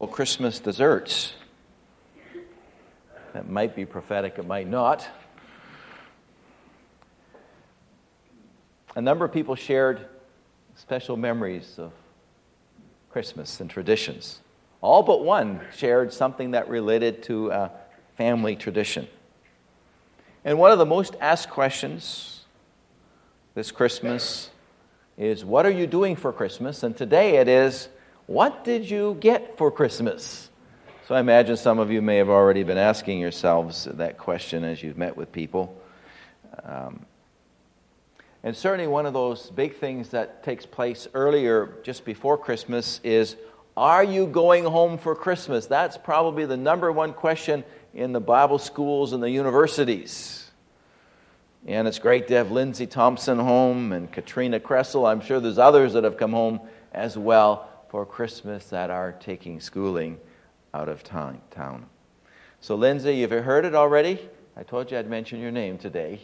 Christmas desserts. That might be prophetic, it might not. A number of people shared special memories of Christmas and traditions. All but one shared something that related to a family tradition. And one of the most asked questions this Christmas is, what are you doing for Christmas? And today it is, what did you get for Christmas? So I imagine some of you may have already been asking yourselves that question as you've met with people. And certainly one of those big things that takes place earlier, just before Christmas, is, are you going home for Christmas? That's probably the number one question in the Bible schools and the universities. And it's great to have Lindsay Thompson home and Katrina Kressel. I'm sure there's others that have come home as well for Christmas that are taking schooling out of town. So Lindsay, you've heard it already? I told you I'd mention your name today.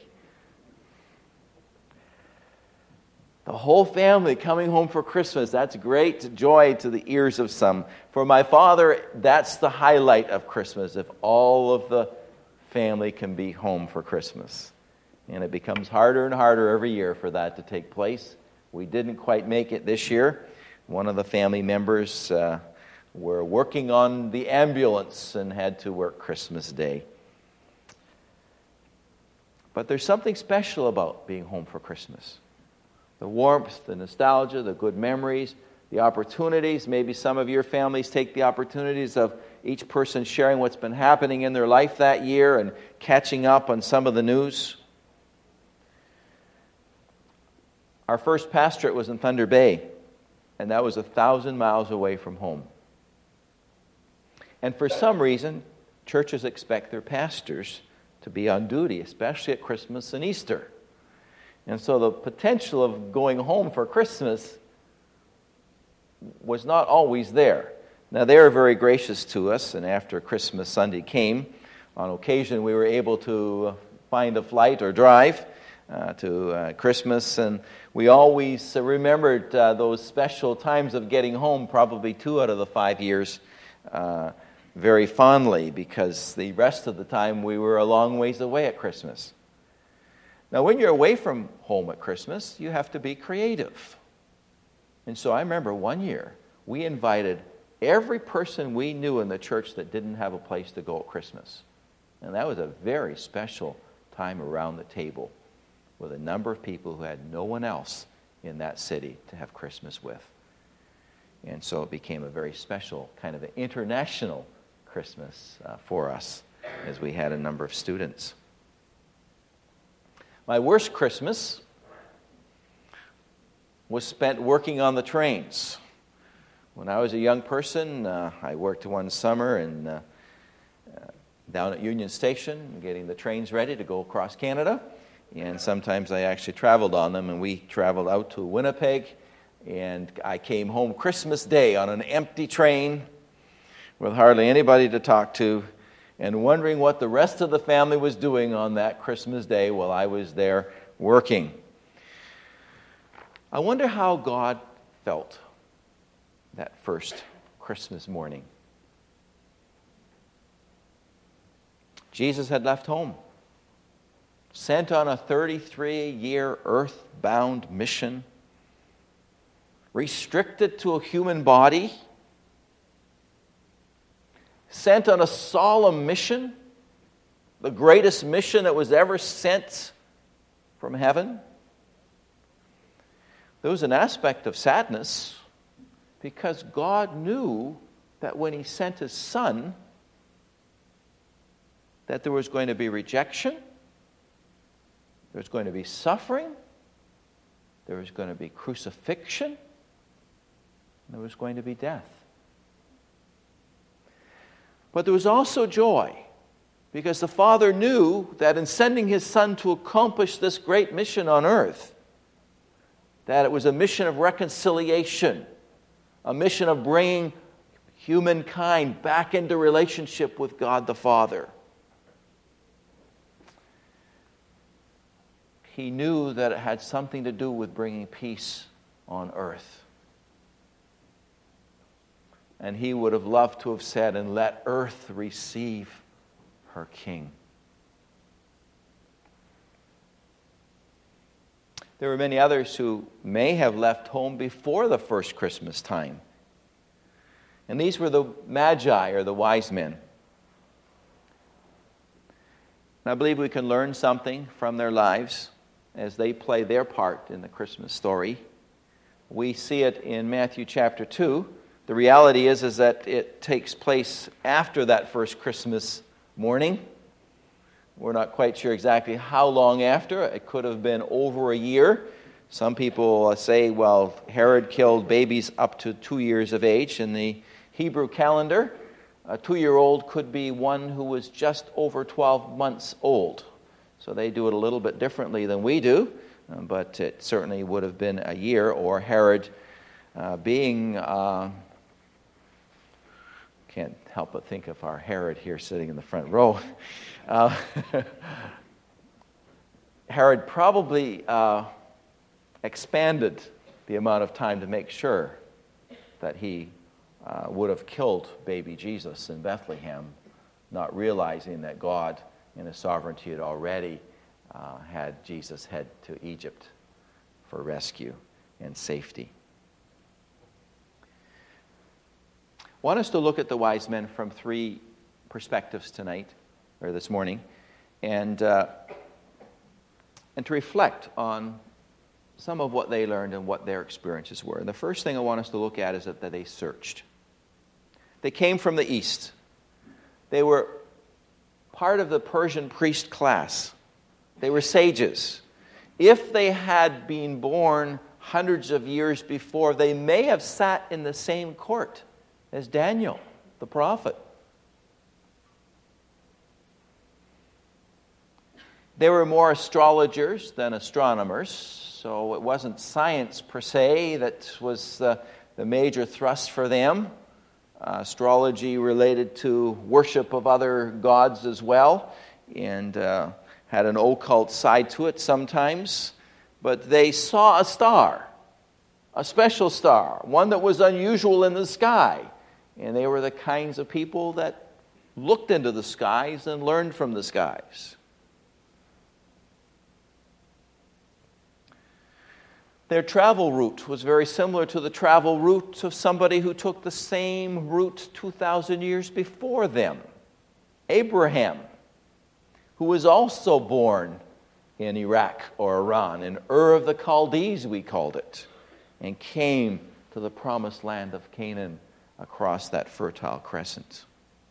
The whole family coming home for Christmas. That's great joy to the ears of some. For my father, that's the highlight of Christmas, if all of the family can be home for Christmas. And it becomes harder and harder every year for that to take place. We didn't quite make it this year. One of the family members were working on the ambulance and had to work Christmas Day. But there's something special about being home for Christmas. The warmth, the nostalgia, the good memories, the opportunities. Maybe some of your families take the opportunities of each person sharing what's been happening in their life that year and catching up on some of the news. Our first pastorate was in Thunder Bay, and that was 1,000 miles away from home. And for some reason, churches expect their pastors to be on duty, especially at Christmas and Easter. And so the potential of going home for Christmas was not always there. Now, they were very gracious to us, and after Christmas Sunday came, on occasion we were able to find a flight or drive to Christmas, and we always remembered those special times of getting home, probably 2 out of the 5 years, very fondly, because the rest of the time we were a long ways away at Christmas. Now, when you're away from home at Christmas, you have to be creative. And so I remember one year, we invited every person we knew in the church that didn't have a place to go at Christmas. And that was a very special time around the table with a number of people who had no one else in that city to have Christmas with. And so it became a very special kind of an international Christmas for us as we had a number of students. My worst Christmas was spent working on the trains. When I was a young person, I worked one summer down at Union Station, getting the trains ready to go across Canada. And sometimes I actually traveled on them, and we traveled out to Winnipeg. And I came home Christmas Day on an empty train with hardly anybody to talk to, and wondering what the rest of the family was doing on that Christmas Day while I was there working. I wonder how God felt that first Christmas morning. Jesus had left home, sent on a 33-year earth-bound mission, restricted to a human body, sent on a solemn mission, the greatest mission that was ever sent from heaven. There was an aspect of sadness because God knew that when He sent His Son, that there was going to be rejection, there was going to be suffering, there was going to be crucifixion, and there was going to be death. But there was also joy, because the Father knew that in sending His Son to accomplish this great mission on earth, that it was a mission of reconciliation, a mission of bringing humankind back into relationship with God the Father. He knew that it had something to do with bringing peace on earth. And he would have loved to have said, "And let earth receive her king." There were many others who may have left home before the first Christmas time. And these were the Magi, or the wise men. And I believe we can learn something from their lives as they play their part in the Christmas story. We see it in Matthew chapter 2. The reality is that it takes place after that first Christmas morning. We're not quite sure exactly how long after. It could have been over a year. Some people say, well, Herod killed babies up to 2 years of age. In the Hebrew calendar, a 2-year-old could be one who was just over 12 months old. So they do it a little bit differently than we do, but it certainly would have been a year, or Herod being... Can't help but think of our Herod here sitting in the front row. Herod probably expanded the amount of time to make sure that he would have killed baby Jesus in Bethlehem, not realizing that God in His sovereignty had already had Jesus head to Egypt for rescue and safety. I want us to look at the wise men from 3 perspectives tonight, or this morning, and to reflect on some of what they learned and what their experiences were. And the first thing I want us to look at is that they searched. They came from the east. They were part of the Persian priest class. They were sages. If they had been born hundreds of years before, they may have sat in the same court as Daniel, the prophet. They were more astrologers than astronomers, so it wasn't science per se that was the major thrust for them. Astrology related to worship of other gods as well, and had an occult side to it sometimes. But they saw a star, a special star, one that was unusual in the sky. And they were the kinds of people that looked into the skies and learned from the skies. Their travel route was very similar to the travel route of somebody who took the same route 2,000 years before them. Abraham, who was also born in Iraq or Iran, in Ur of the Chaldees we called it, and came to the promised land of Canaan across that fertile crescent.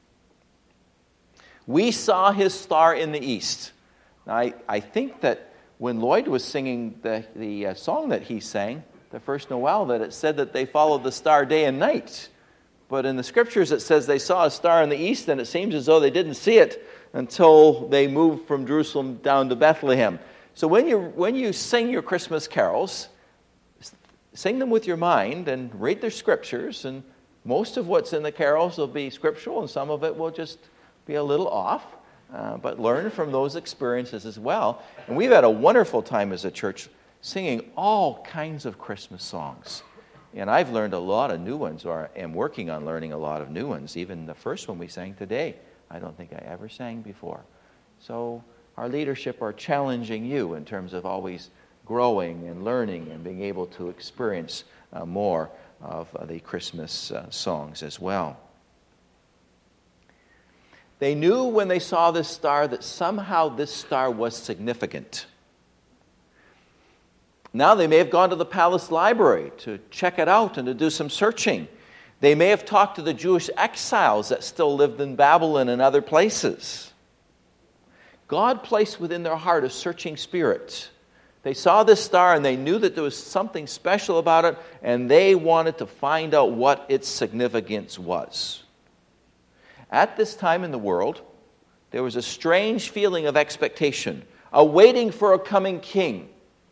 We saw his star in the east. Now, I think that when Lloyd was singing the song that he sang, the first Noel, that it said that they followed the star day and night. But in the scriptures it says they saw a star in the east, and it seems as though they didn't see it until they moved from Jerusalem down to Bethlehem. So when you sing your Christmas carols, sing them with your mind and read their scriptures, and most of what's in the carols will be scriptural, and some of it will just be a little off. But learn from those experiences as well. And we've had a wonderful time as a church singing all kinds of Christmas songs. And I've learned a lot of new ones, or am working on learning a lot of new ones. Even the first one we sang today, I don't think I ever sang before. So our leadership are challenging you in terms of always growing and learning and being able to experience more of the Christmas songs as well. They knew when they saw this star that somehow this star was significant. Now they may have gone to the palace library to check it out and to do some searching. They may have talked to the Jewish exiles that still lived in Babylon and other places. God placed within their heart a searching spirit. They saw this star and they knew that there was something special about it, and they wanted to find out what its significance was. At this time in the world, there was a strange feeling of expectation, a waiting for a coming king.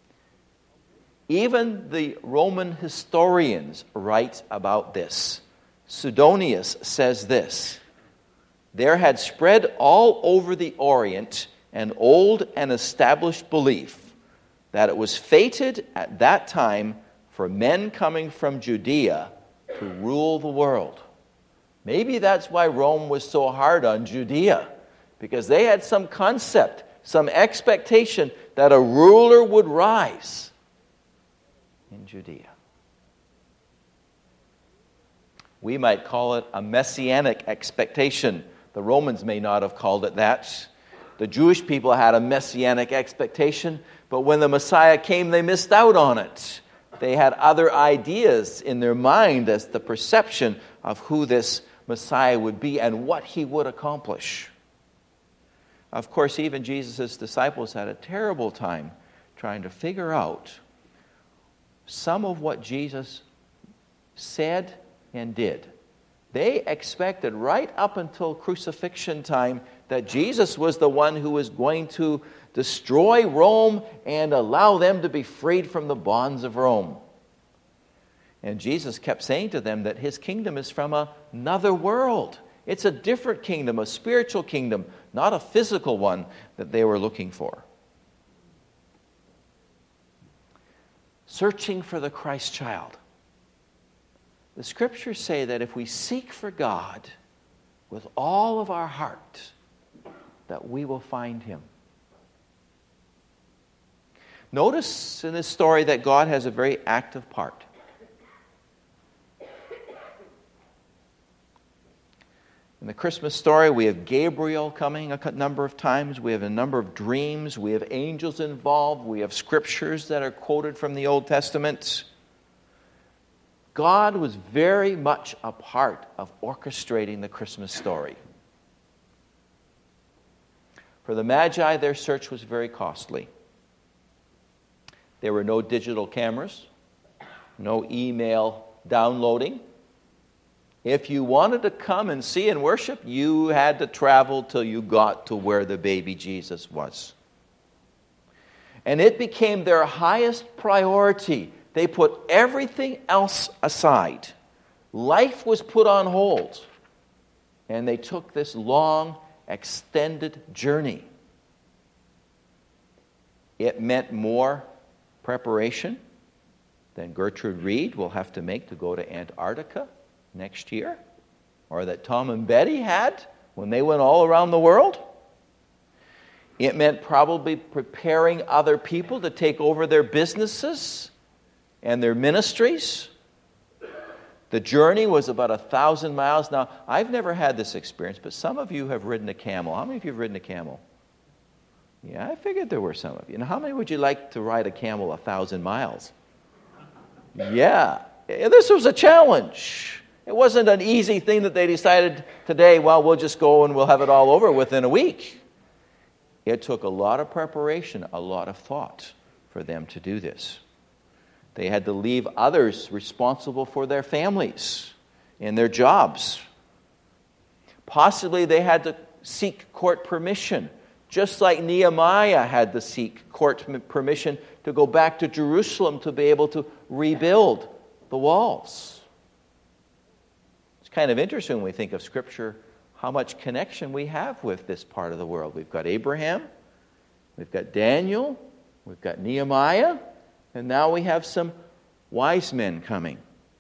Even the Roman historians write about this. Suetonius says this: "There had spread all over the Orient an old and established belief that it was fated at that time for men coming from Judea to rule the world." Maybe that's why Rome was so hard on Judea, because they had some concept, some expectation that a ruler would rise in Judea. We might call it a messianic expectation. The Romans may not have called it that. The Jewish people had a messianic expectation, but when the Messiah came, they missed out on it. They had other ideas in their mind as the perception of who this Messiah would be and what he would accomplish. Of course, even Jesus' disciples had a terrible time trying to figure out some of what Jesus said and did. They expected right up until crucifixion time that Jesus was the one who was going to destroy Rome and allow them to be freed from the bonds of Rome. And Jesus kept saying to them that his kingdom is from another world. It's a different kingdom, a spiritual kingdom, not a physical one that they were looking for. Searching for the Christ child. The scriptures say that if we seek for God with all of our heart, that we will find him. Notice in this story that God has a very active part. In the Christmas story, we have Gabriel coming a number of times. We have a number of dreams. We have angels involved. We have scriptures that are quoted from the Old Testament. God was very much a part of orchestrating the Christmas story. For the Magi, their search was very costly. There were no digital cameras, no email downloading. If you wanted to come and see and worship, you had to travel till you got to where the baby Jesus was. And it became their highest priority. They put everything else aside. Life was put on hold. And they took this long, extended journey. It meant more preparation than Gertrude Reed will have to make to go to Antarctica next year, or that Tom and Betty had when they went all around the world. It meant probably preparing other people to take over their businesses and their ministries. The journey was about 1,000 miles. Now, I've never had this experience, but some of you have ridden a camel. How many of you have ridden a camel? Yeah, I figured there were some of you. Now, how many would you like to ride a camel 1,000 miles? Yeah, this was a challenge. It wasn't an easy thing that they decided today, well, we'll just go and we'll have it all over within a week. It took a lot of preparation, a lot of thought for them to do this. They had to leave others responsible for their families and their jobs. Possibly they had to seek court permission, just like Nehemiah had to seek court permission to go back to Jerusalem to be able to rebuild the walls. It's kind of interesting when we think of Scripture, how much connection we have with this part of the world. We've got Abraham, we've got Daniel, we've got Nehemiah, and now we have some wise men coming.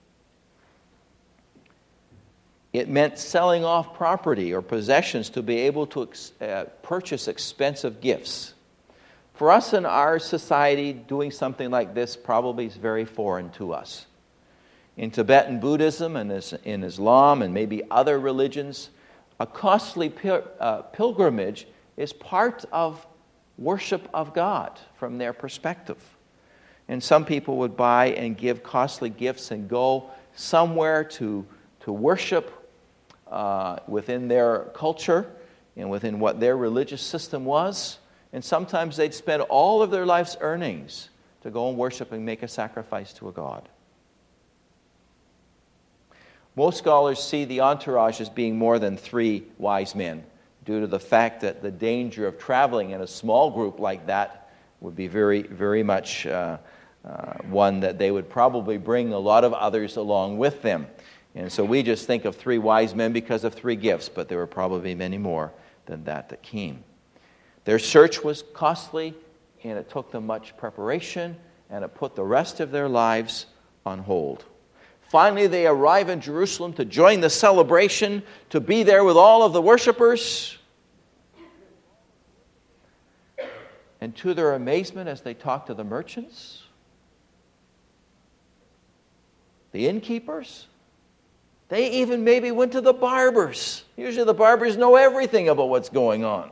It meant selling off property or possessions to be able to purchase expensive gifts. For us in our society, doing something like this probably is very foreign to us. In Tibetan Buddhism and in Islam and maybe other religions, a costly pilgrimage is part of worship of God from their perspective. And some people would buy and give costly gifts and go somewhere to worship within their culture and within what their religious system was. And sometimes they'd spend all of their life's earnings to go and worship and make a sacrifice to a god. Most scholars see the entourage as being more than 3 wise men, due to the fact that the danger of traveling in a small group like that would be very, very much one that they would probably bring a lot of others along with them. And so we just think of 3 wise men because of 3 gifts, but there were probably many more than that came. Their search was costly, and it took them much preparation, and it put the rest of their lives on hold. Finally, they arrive in Jerusalem to join the celebration, to be there with all of the worshipers. And to their amazement, as they talk to the merchants, the innkeepers, they even maybe went to the barbers. Usually the barbers know everything about what's going on.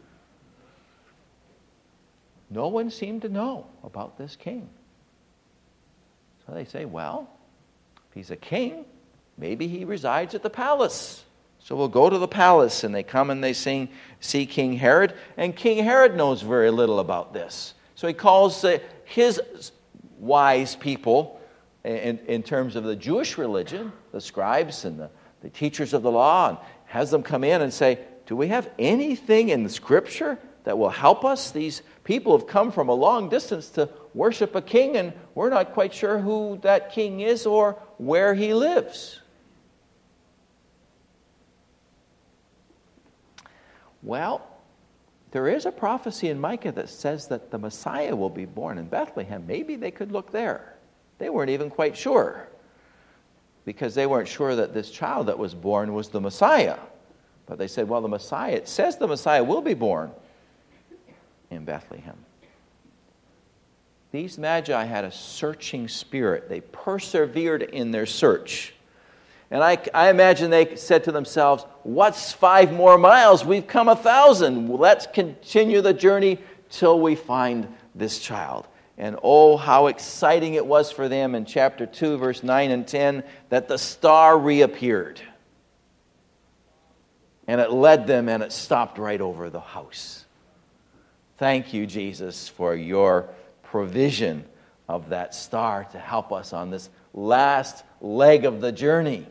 No one seemed to know about this king. So they say, well, if he's a king, maybe he resides at the palace. So we'll go to the palace. And they come and they see King Herod. And King Herod knows very little about this. So he calls his wise people in terms of the Jewish religion, the scribes and the teachers of the law, and has them come in and say, do we have anything in the Scripture that will help us? These people have come from a long distance to worship a king, and we're not quite sure who that king is or where he lives. Well, there is a prophecy in Micah that says that the Messiah will be born in Bethlehem. Maybe they could look there. They weren't even quite sure, because they weren't sure that this child that was born was the Messiah. But they said, well, the Messiah, it says the Messiah will be born in Bethlehem. These magi had a searching spirit. They persevered in their search. And I imagine they said to themselves, what's 5 more miles? We've come 1,000. Let's continue the journey till we find this child. And oh, how exciting it was for them in chapter 2, verse 9 and 10, that the star reappeared. And it led them, and it stopped right over the house. Thank you, Jesus, for your provision of that star to help us on this last leg of the journey.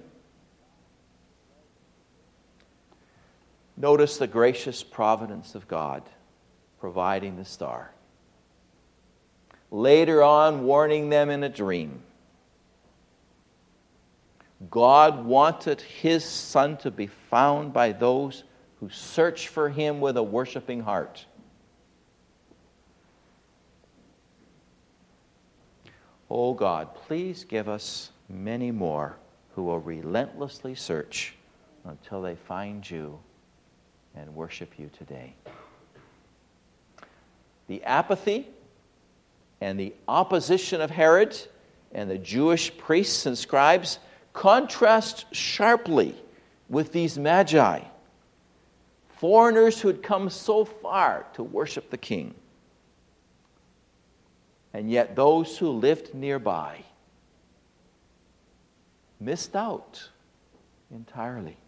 Notice the gracious providence of God providing the star. Later on, warning them in a dream. God wanted His Son to be found by those who search for Him with a worshiping heart. Oh God, please give us many more who will relentlessly search until they find You and worship You today. The apathy and the opposition of Herod and the Jewish priests and scribes contrast sharply with these magi, foreigners who had come so far to worship the king. And yet those who lived nearby missed out entirely.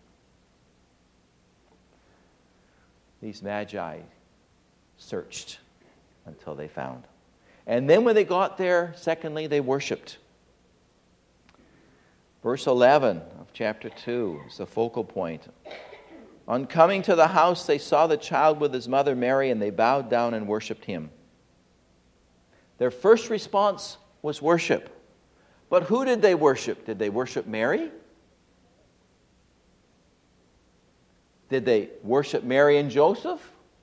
These magi searched until they found. And then when they got there, secondly, they worshiped. Verse 11 of chapter 2 is the focal point. On coming to the house, they saw the child with his mother Mary, and they bowed down and worshiped Him. Their first response was worship. But who did they worship? Did they worship Mary? Did they worship Mary and Joseph?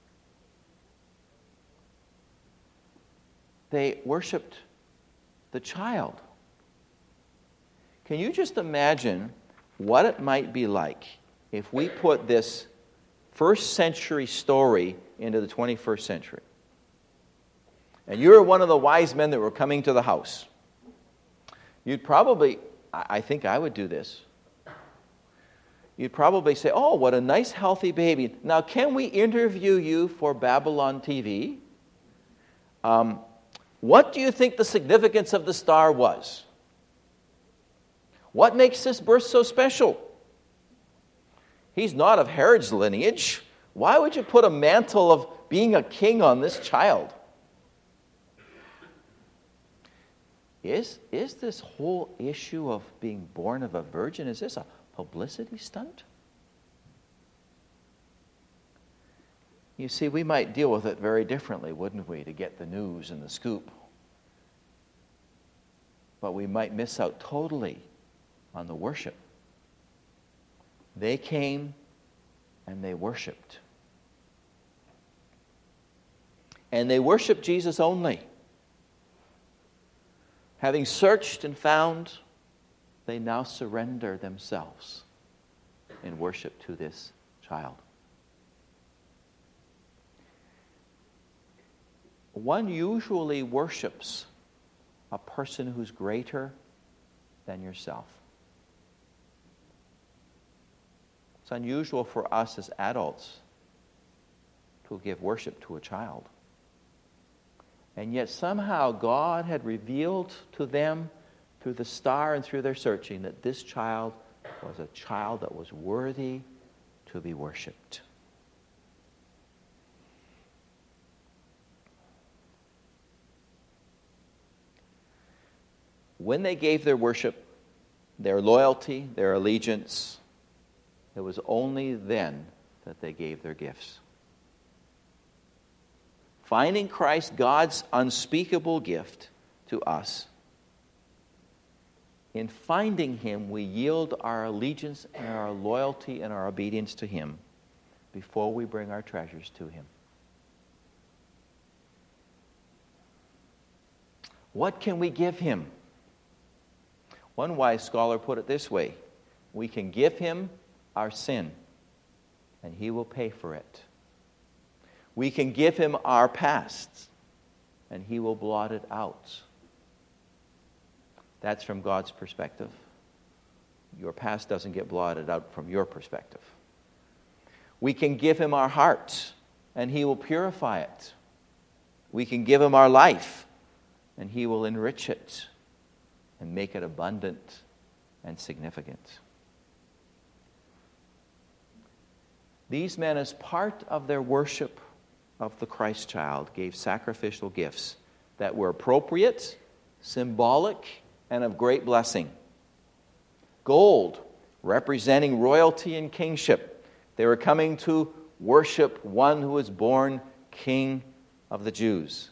They worshiped the child. Can you just imagine what it might be like if we put this first century story into the 21st century? And you're one of the wise men that were coming to the house. You'd probably, I think I would do this. You'd probably say, oh, what a nice healthy baby. Now, can we interview you for Babylon TV? What do you think the significance of the star was? What makes this birth so special? He's not of Herod's lineage. Why would you put a mantle of being a king on this child? Is this whole issue of being born of a virgin, is this a publicity stunt? You see, we might deal with it very differently, wouldn't we, to get the news and the scoop. But we might miss out totally on the worship. They came and they worshiped. And they worshiped Jesus only. Having searched and found, they now surrender themselves in worship to this child. One usually worships a person who's greater than yourself. It's unusual for us as adults to give worship to a child. And yet somehow God had revealed to them through the star and through their searching that this child was a child that was worthy to be worshipped. When they gave their worship, their loyalty, their allegiance, it was only then that they gave their gifts. Finding Christ, God's unspeakable gift to us. In finding Him, we yield our allegiance and our loyalty and our obedience to Him before we bring our treasures to Him. What can we give Him? One wise scholar put it this way: we can give Him our sin, and He will pay for it. We can give Him our past, and He will blot it out. That's from God's perspective. Your past doesn't get blotted out from your perspective. We can give Him our heart, and He will purify it. We can give Him our life, and He will enrich it and make it abundant and significant. These men, as part of their worship of the Christ child, gave sacrificial gifts that were appropriate, symbolic, and of great blessing. Gold, representing royalty and kingship. They were coming to worship one who was born King of the Jews.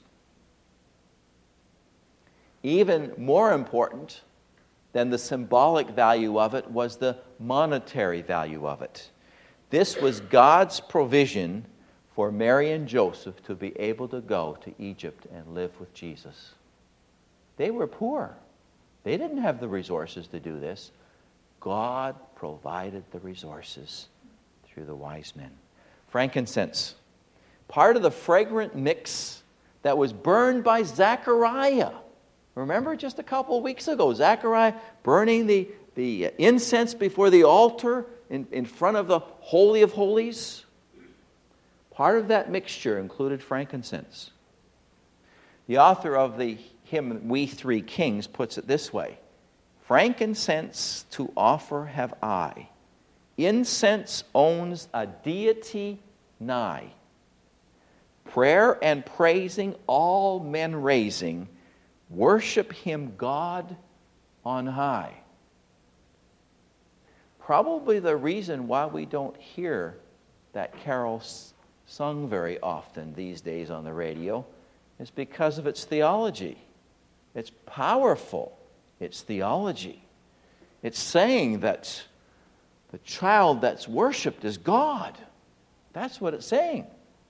Even more important than the symbolic value of it was the monetary value of it. This was God's provision for Mary and Joseph to be able to go to Egypt and live with Jesus. They were poor. They didn't have the resources to do this. God provided the resources through the wise men. Frankincense, part of the fragrant mix that was burned by Zechariah. Remember just a couple of weeks ago, Zechariah burning the incense before the altar in front of the Holy of Holies? Part of that mixture included frankincense. The author of the hymn, We Three Kings, puts it this way: frankincense to offer have I. Incense owns a deity nigh. Prayer and praising all men raising, worship Him God on high. Probably the reason why we don't hear that carol sung very often these days on the radio is because of its theology. It's powerful. It's theology. It's saying that the child that's worshipped is God. That's what it's saying.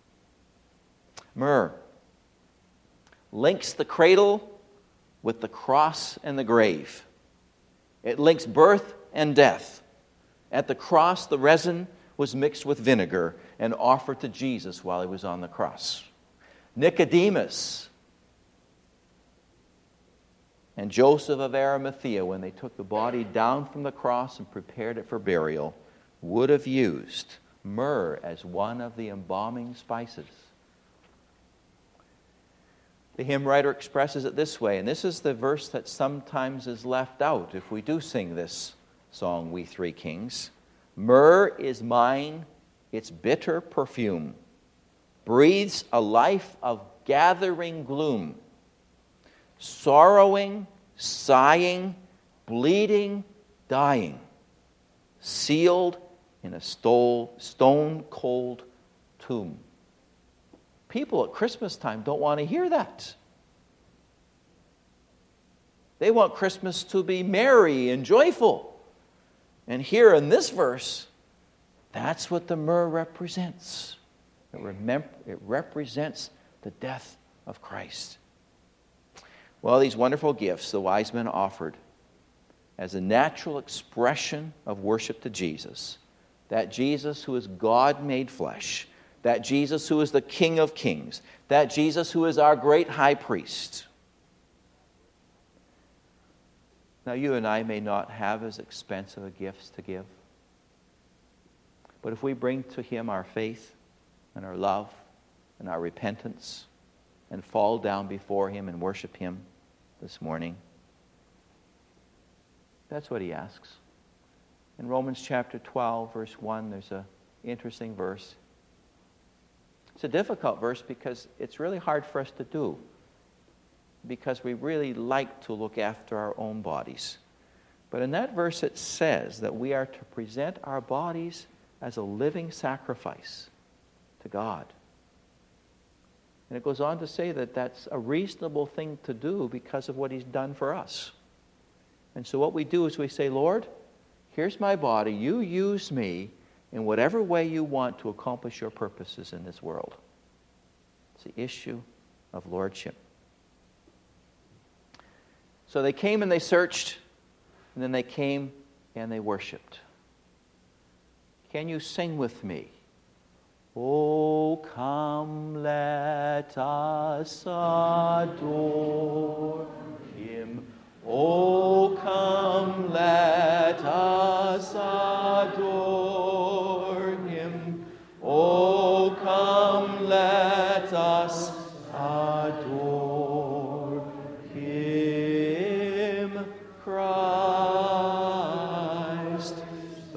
Myrrh links the cradle with the cross and the grave. It links birth and death. At the cross, the resin was mixed with vinegar and offered to Jesus while He was on the cross. Nicodemus and Joseph of Arimathea, when they took the body down from the cross and prepared it for burial, would have used myrrh as one of the embalming spices. The hymn writer expresses it this way, and this is the verse that sometimes is left out if we do sing this song, We Three Kings. Myrrh is mine, its bitter perfume breathes a life of gathering gloom, sorrowing, sighing, bleeding, dying, sealed in a stone-cold tomb. People at Christmas time don't want to hear that. They want Christmas to be merry and joyful. And here in this verse, that's what the myrrh represents. It represents the death of Christ. Well, these wonderful gifts the wise men offered as a natural expression of worship to Jesus. That Jesus who is God made flesh. That Jesus who is the King of kings. That Jesus who is our great high priest. Now you and I may not have as expensive a gifts to give. But if we bring to Him our faith and our love and our repentance and fall down before Him and worship Him this morning, that's what He asks. In Romans chapter 12, verse 1, there's an interesting verse. It's a difficult verse because it's really hard for us to do, because we really like to look after our own bodies. But in that verse it says that we are to present our bodies as a living sacrifice to God. And it goes on to say that that's a reasonable thing to do because of what He's done for us. And so what we do is we say, Lord, here's my body. You use me in whatever way you want to accomplish your purposes in this world. It's the issue of lordship. So they came and they searched, and then they came and they worshiped. Can you sing with me? Oh, come, let us adore Him. Oh, come, let us adore Him. Oh, come, let us adore Him, Christ the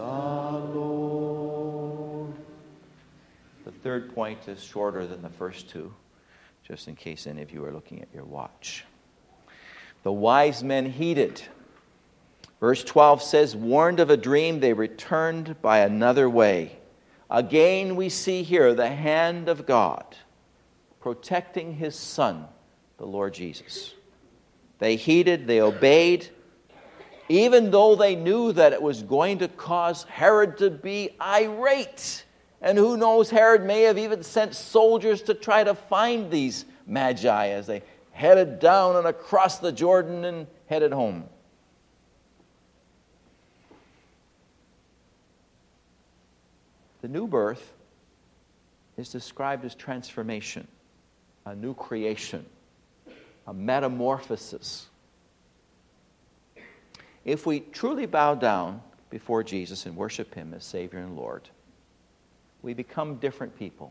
Lord. The third point is shorter than the first two, just in case any of you are looking at your watch. The wise men heeded. Verse 12 says, warned of a dream, they returned by another way. Again, we see here the hand of God protecting His Son, the Lord Jesus. They heeded, they obeyed, even though they knew that it was going to cause Herod to be irate. And who knows, Herod may have even sent soldiers to try to find these magi as they headed down and across the Jordan and headed home. The new birth is described as transformation, a new creation, a metamorphosis. If we truly bow down before Jesus and worship Him as Savior and Lord, we become different people.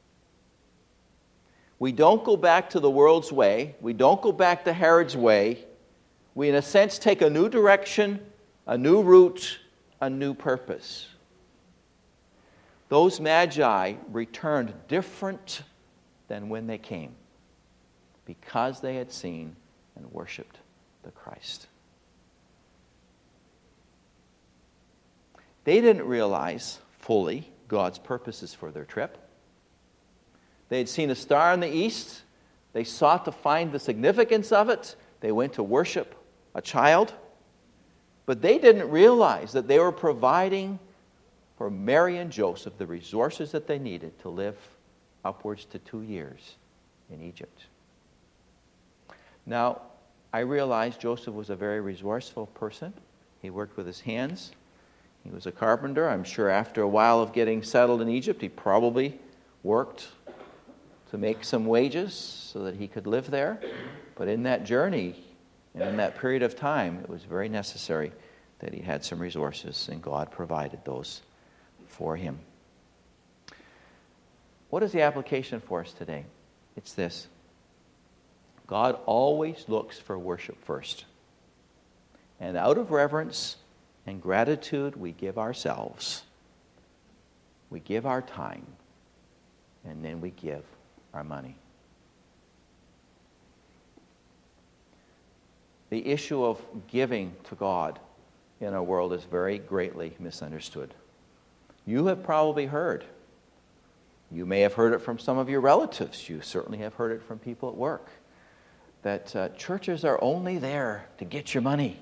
We don't go back to the world's way. We don't go back to Herod's way. We, in a sense, take a new direction, a new route, a new purpose. Those magi returned different than when they came because they had seen and worshiped the Christ. They didn't realize fully God's purposes for their trip. They had seen a star in the east. They sought to find the significance of it. They went to worship a child. But they didn't realize that they were providing for Mary and Joseph the resources that they needed to live upwards to 2 years in Egypt. Now, I realize Joseph was a very resourceful person. He worked with his hands. He was a carpenter. I'm sure after a while of getting settled in Egypt, he probably worked to make some wages so that he could live there. But in that journey and in that period of time, it was very necessary that he had some resources, and God provided those for him. What is the application for us today? It's this. God always looks for worship first. And out of reverence and gratitude, we give ourselves. We give our time. And then we give our money. The issue of giving to God in our world is very greatly misunderstood. You have probably heard. You may have heard it from some of your relatives. You certainly have heard it from people at work. That churches are only there to get your money.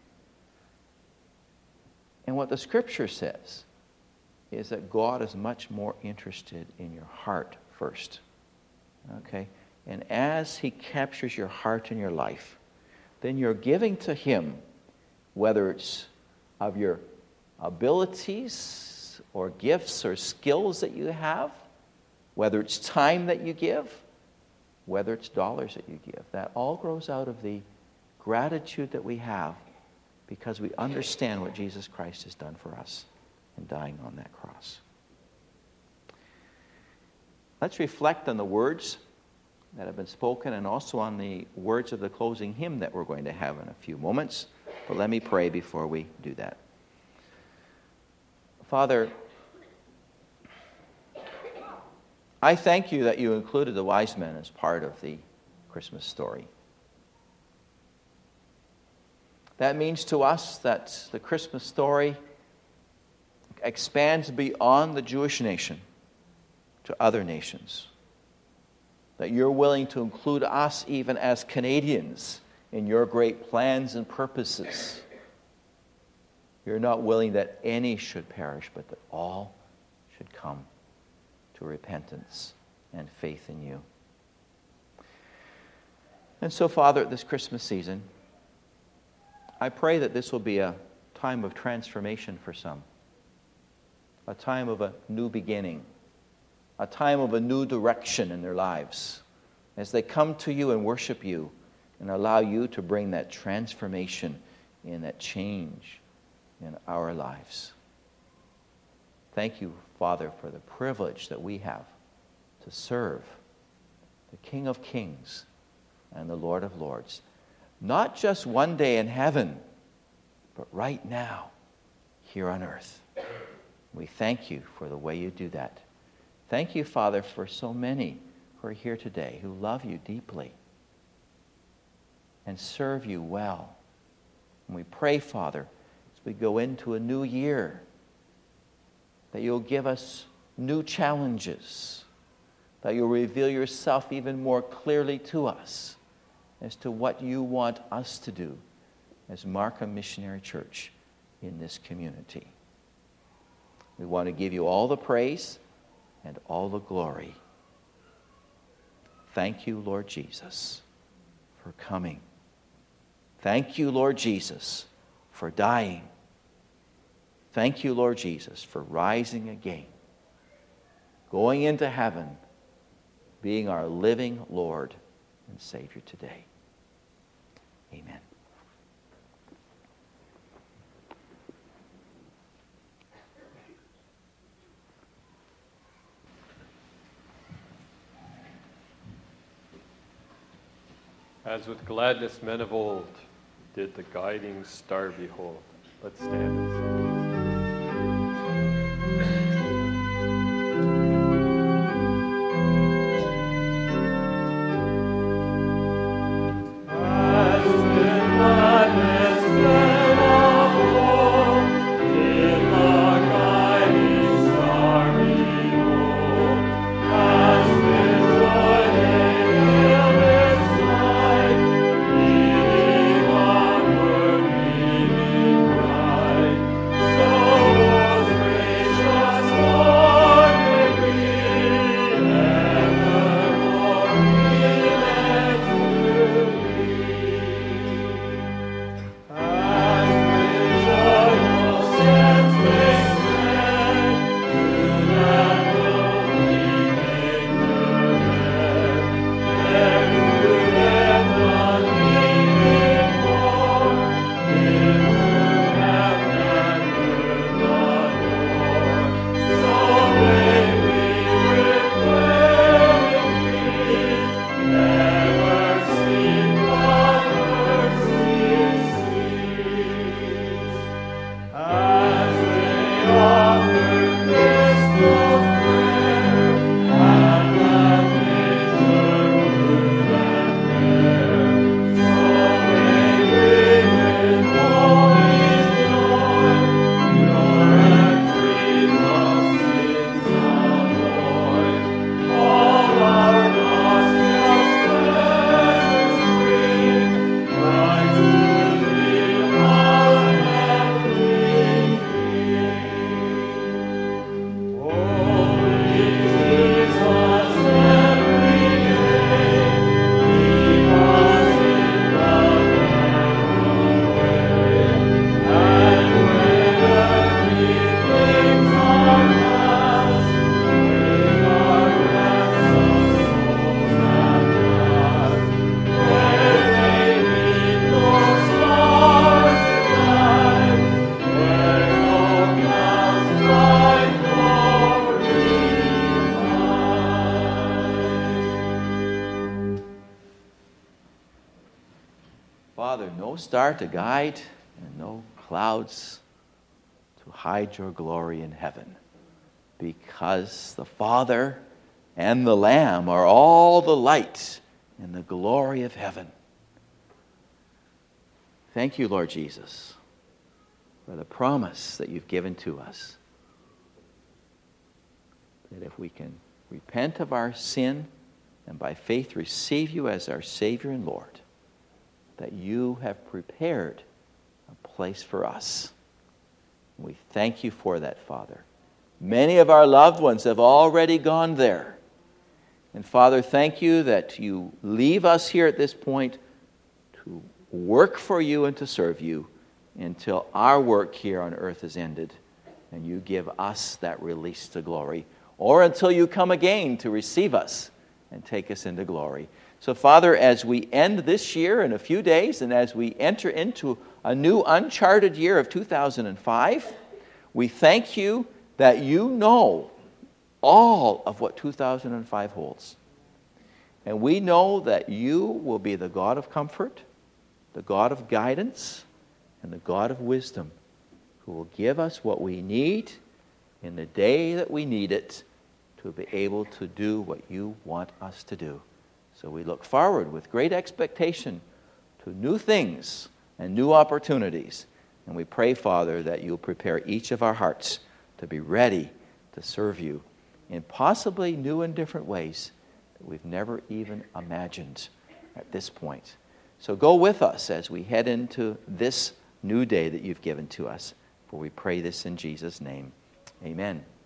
And what the Scripture says is that God is much more interested in your heart first. Okay? And as He captures your heart and your life, then your giving to Him whether it's of your abilities or gifts or skills that you have, whether it's time that you give, whether it's dollars that you give. That all grows out of the gratitude that we have because we understand what Jesus Christ has done for us in dying on that cross. Let's reflect on the words that have been spoken and also on the words of the closing hymn that we're going to have in a few moments. But let me pray before we do that. Father, I thank you that you included the wise men as part of the Christmas story. That means to us that the Christmas story expands beyond the Jewish nation to other nations. That you're willing to include us even as Canadians in your great plans and purposes. You're not willing that any should perish, but that all should come to repentance and faith in you. And so, Father, this Christmas season, I pray that this will be a time of transformation for some, a time of a new beginning, a time of a new direction in their lives as they come to you and worship you and allow you to bring that transformation and that change in our lives. Thank you, Father, for the privilege that we have to serve the King of Kings and the Lord of Lords. Not just one day in heaven, but right now, here on earth. We thank you for the way you do that. Thank you, Father, for so many who are here today who love you deeply and serve you well. And we pray, Father, as we go into a new year, that you'll give us new challenges, that you'll reveal yourself even more clearly to us as to what you want us to do as Markham Missionary Church in this community. We want to give you all the praise and all the glory. Thank you, Lord Jesus, for coming. Thank you, Lord Jesus, for dying. Thank you, Lord Jesus, for rising again, going into heaven, being our living Lord and Savior today. Amen. As with gladness men of old did the guiding star behold. Let's stand and sing. So star to guide and no clouds to hide your glory in heaven, because the Father and the Lamb are all the light and the glory of heaven. Thank you, Lord Jesus, for the promise that you've given to us, that if we can repent of our sin and by faith receive you as our Savior and Lord, that you have prepared a place for us. We thank you for that, Father. Many of our loved ones have already gone there. And Father, thank you that you leave us here at this point to work for you and to serve you until our work here on earth is ended and you give us that release to glory, or until you come again to receive us and take us into glory. So Father, as we end this year in a few days and as we enter into a new uncharted year of 2005, we thank you that you know all of what 2005 holds. And we know that you will be the God of comfort, the God of guidance, and the God of wisdom, who will give us what we need in the day that we need it to be able to do what you want us to do. So we look forward with great expectation to new things and new opportunities. And we pray, Father, that you'll prepare each of our hearts to be ready to serve you in possibly new and different ways that we've never even imagined at this point. So go with us as we head into this new day that you've given to us. For we pray this in Jesus' name. Amen.